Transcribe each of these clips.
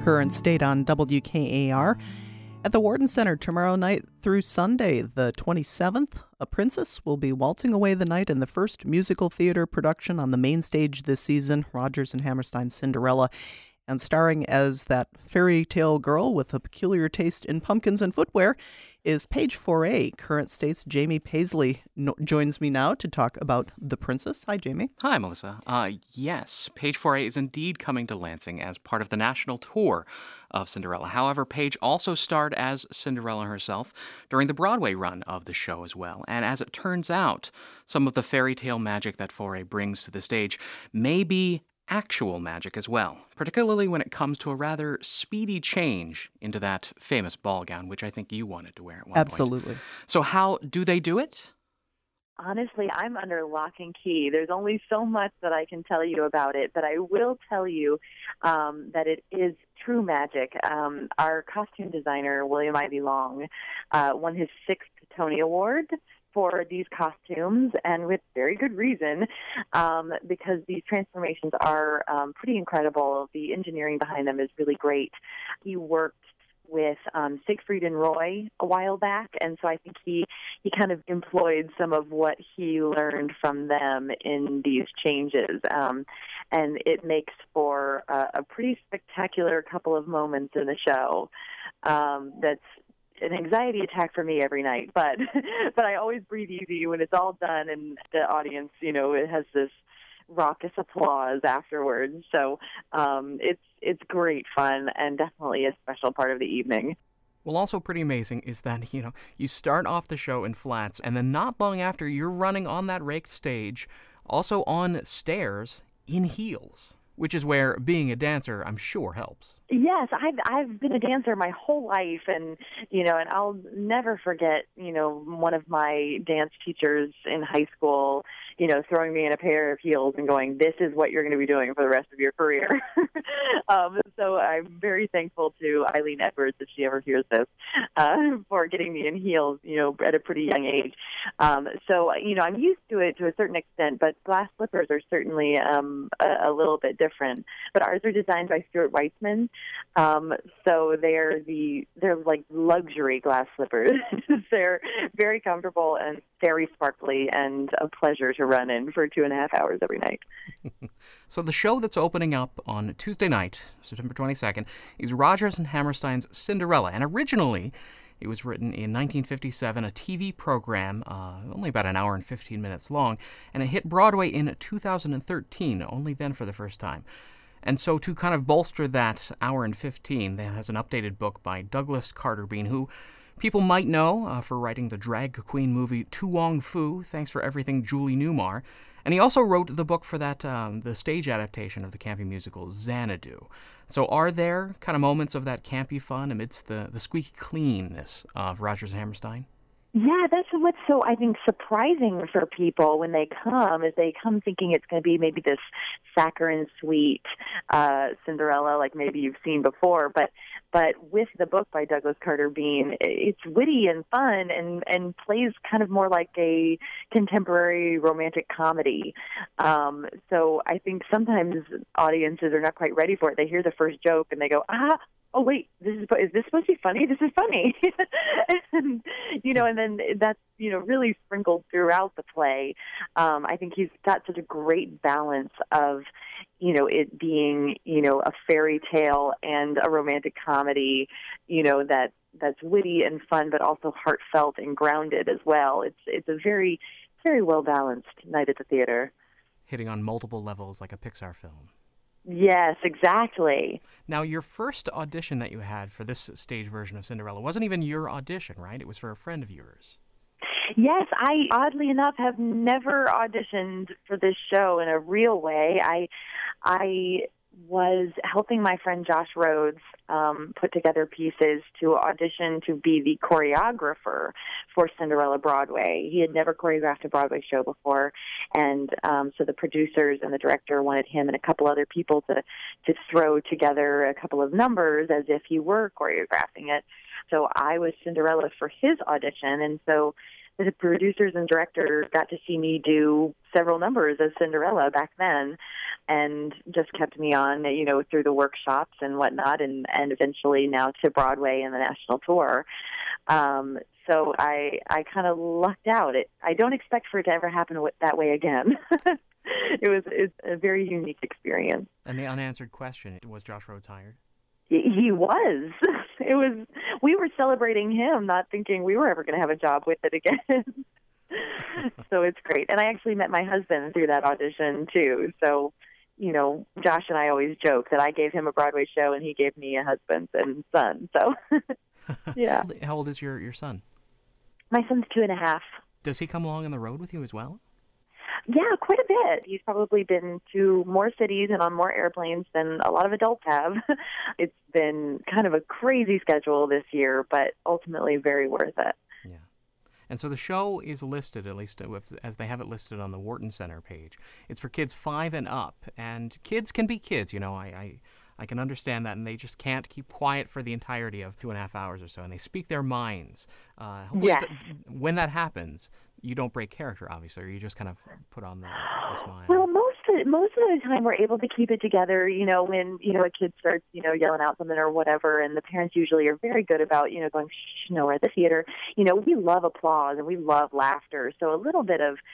Current State on WKAR. At the Warden Center tomorrow night through Sunday, the 27th, a princess will be waltzing away the night in the first musical theater production on the main stage this season, Rodgers and Hammerstein's Cinderella, and starring as that fairy tale girl with a peculiar taste in pumpkins and footwear is Page 4A. Current State's Jamie Paisley joins me now to talk about The Princess. Hi, Jamie. Hi, Melissa. Yes, Page 4A is indeed coming to Lansing as part of the national tour of Cinderella. However, Page also starred as Cinderella herself during the Broadway run of the show as well. And as it turns out, some of the fairy tale magic that 4A brings to the stage may be actual magic as well, particularly when it comes to a rather speedy change into that famous ball gown, which I think you wanted to wear at one point. Absolutely. So how do they do it? Honestly, I'm under lock and key. There's only so much that I can tell you about it, but I will tell you that it is true magic. Our costume designer, William Ivy Long, won his 6th Tony Award for these costumes, and with very good reason, because these transformations are pretty incredible. The engineering behind them is really great. He worked with Siegfried and Roy a while back, and so I think he kind of employed some of what he learned from them in these changes, and it makes for a pretty spectacular couple of moments in the show. That's an anxiety attack for me every night, but I always breathe easy when it's all done, and the audience, it has this raucous applause afterwards. So it's great fun and definitely a special part of the evening. Well, also pretty amazing is that, you start off the show in flats, and then not long after, you're running on that raked stage, also on stairs in heels, which is where being a dancer, I'm sure, helps. Yes, I've been a dancer my whole life, and and I'll never forget, one of my dance teachers in high school, throwing me in a pair of heels and going, "This is what you're going to be doing for the rest of your career." So I'm very thankful to Eileen Edwards, if she ever hears this, for getting me in heels, at a pretty young age. So I'm used to it to a certain extent, but glass slippers are certainly a little bit different. But ours are designed by Stuart Weitzman, so they're like luxury glass slippers. They're very comfortable and very sparkly, and a pleasure to run in for 2.5 hours every night. So the show that's opening up on Tuesday night, September 22nd, is Rodgers and Hammerstein's Cinderella. And originally, it was written in 1957, a TV program, only about an hour and 15 minutes long, and it hit Broadway in 2013, only then for the first time. And so to kind of bolster that hour and 15, there has an updated book by Douglas Carter Beane, who people might know for writing the drag queen movie Tu Wong Fu, Thanks for Everything, Julie Newmar. And he also wrote the book for that the stage adaptation of the campy musical Xanadu. So are there kind of moments of that campy fun amidst the squeaky cleanness of Rodgers and Hammerstein? Yeah, that's what's so, I think, surprising for people when they come, is they come thinking it's going to be maybe this saccharine sweet Cinderella like maybe you've seen before, but with the book by Douglas Carter Beane, it's witty and fun and plays kind of more like a contemporary romantic comedy. So I think sometimes audiences are not quite ready for it. They hear the first joke and they go, oh wait, is this supposed to be funny? This is funny. and then that's, really sprinkled throughout the play. I think he's got such a great balance of, it being, a fairy tale and a romantic comedy, that's witty and fun, but also heartfelt and grounded as well. It's a very, very well balanced night at the theater. Hitting on multiple levels like a Pixar film. Yes, exactly. Now, your first audition that you had for this stage version of Cinderella wasn't even your audition, right? It was for a friend of yours. Yes, I, oddly enough, have never auditioned for this show in a real way. I was helping my friend Josh Rhodes put together pieces to audition to be the choreographer for Cinderella Broadway. He had never choreographed a Broadway show before, and so the producers and the director wanted him and a couple other people to throw together a couple of numbers as if he were choreographing it. So I was Cinderella for his audition, and so the producers and director got to see me do several numbers as Cinderella back then. and just kept me on, through the workshops and whatnot, and eventually now to Broadway and the national tour. So I kind of lucked out. I don't expect for it to ever happen that way again. It's a very unique experience. And the unanswered question, was Josh Rhodes hired? He was. We were celebrating him, not thinking we were ever going to have a job with it again. So it's great. And I actually met my husband through that audition, too. So, Josh and I always joke that I gave him a Broadway show and he gave me a husband and son. So, yeah. How old is your son? My son's 2.5. Does he come along on the road with you as well? Yeah, quite a bit. He's probably been to more cities and on more airplanes than a lot of adults have. It's been kind of a crazy schedule this year, but ultimately very worth it. Yeah. And so the show is listed, at least as they have it listed on the Wharton Center page. It's for kids 5 and up, and kids can be kids. I can understand that, and they just can't keep quiet for the entirety of 2.5 hours or so, and they speak their minds. Hopefully, yes. When that happens, you don't break character, obviously, or you just kind of put on the smile. Well, most of the time we're able to keep it together, when, a kid starts, yelling out something or whatever, and the parents usually are very good about, going, shh, no, we're at the theater. We love applause and we love laughter, so a little bit of,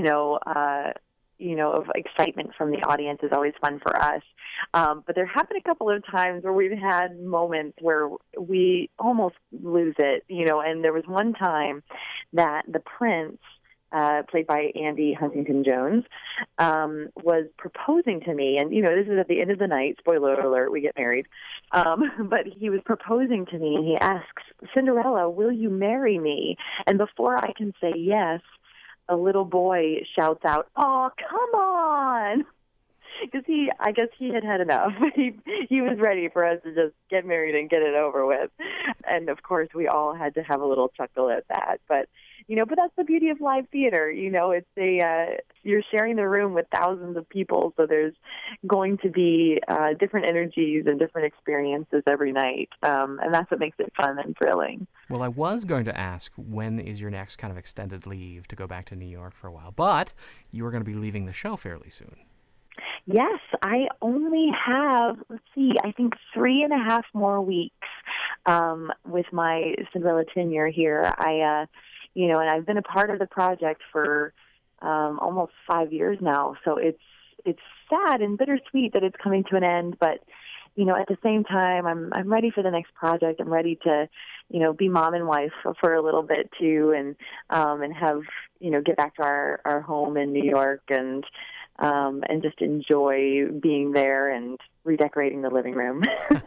of excitement from the audience is always fun for us. But there have been a couple of times where we've had moments where we almost lose it, and there was one time that the prince, played by Andy Huntington Jones, was proposing to me. And, this is at the end of the night, spoiler alert, we get married. But he was proposing to me, and he asks, Cinderella, will you marry me? And before I can say yes, a little boy shouts out, "Oh, come on!" Because I guess he had had enough. He was ready for us to just get married and get it over with. And of course, we all had to have a little chuckle at that. But that's the beauty of live theater. It's you're sharing the room with thousands of people, so there's going to be different energies and different experiences every night, and that's what makes it fun and thrilling. Well, I was going to ask, when is your next kind of extended leave to go back to New York for a while? But you are going to be leaving the show fairly soon. Yes, I only have, I think 3.5 more weeks with my Cinderella tenure here. And I've been a part of the project for almost 5 years now, so it's sad and bittersweet that it's coming to an end, but at the same time, I'm ready for the next project. I'm ready to, be mom and wife for a little bit too, and have, get back to our home in New York and just enjoy being there and redecorating the living room.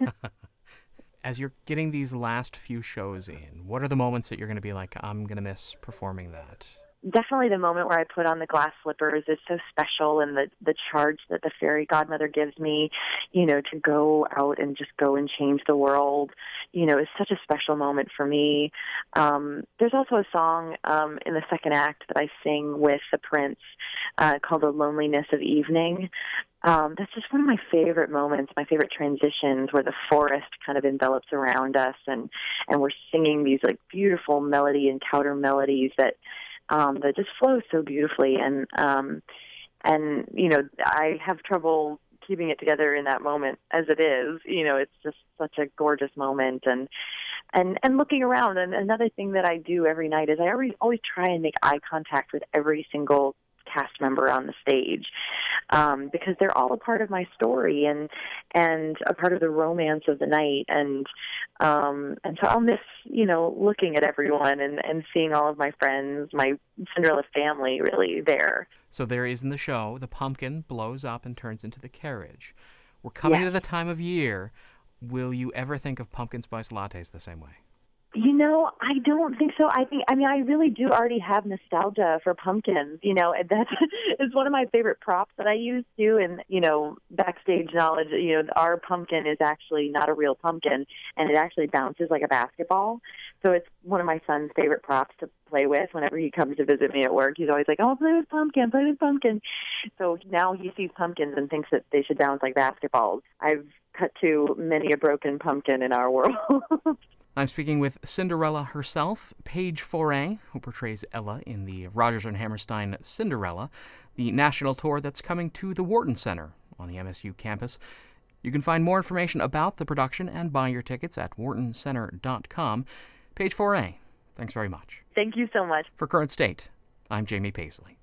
As you're getting these last few shows in, what are the moments that you're going to be like, I'm going to miss performing that? Definitely the moment where I put on the glass slippers is so special, and the charge that the fairy godmother gives me, to go out and just go and change the world, is such a special moment for me. There's also a song in the second act that I sing with the prince called The Loneliness of Evening. That's just one of my favorite moments, my favorite transitions, where the forest kind of envelops around us, and we're singing these like beautiful melody and counter melodies that just flow so beautifully. And I have trouble keeping it together in that moment as it is. It's just such a gorgeous moment. And looking around, and another thing that I do every night is I always try and make eye contact with every single cast member on the stage, because they're all a part of my story and a part of the romance of the night. And so I'll miss, looking at everyone and seeing all of my friends, my Cinderella family really there. So there is in the show, the pumpkin blows up and turns into the carriage. We're coming to the time of year. Will you ever think of pumpkin spice lattes the same way? I don't think so. I really do already have nostalgia for pumpkins. That's it's one of my favorite props that I use too. And, backstage knowledge, our pumpkin is actually not a real pumpkin, and it actually bounces like a basketball. So it's one of my son's favorite props to play with whenever he comes to visit me at work. He's always like, "Oh, play with pumpkin. So now he sees pumpkins and thinks that they should bounce like basketballs. I've cut to many a broken pumpkin in our world. I'm speaking with Cinderella herself, Paige Foray, who portrays Ella in the Rodgers and Hammerstein Cinderella, the national tour that's coming to the Wharton Center on the MSU campus. You can find more information about the production and buy your tickets at whartoncenter.com. Page 4A. Thanks very much. Thank you so much. For Current State, I'm Jamie Paisley.